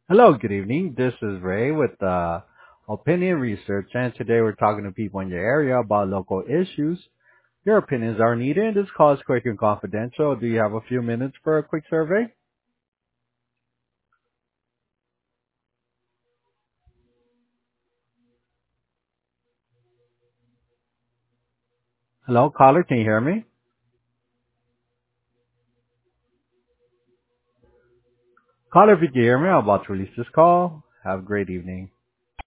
Hello, good evening. This is Ray with Opinion Research, and today we're talking to people in your area about local issues. Your opinions are needed, and this call is quick and confidential. Do you have a few minutes for a quick survey? Hello, caller, can you hear me? Caller, if you can hear me, I'm about to release this call. Have a great evening.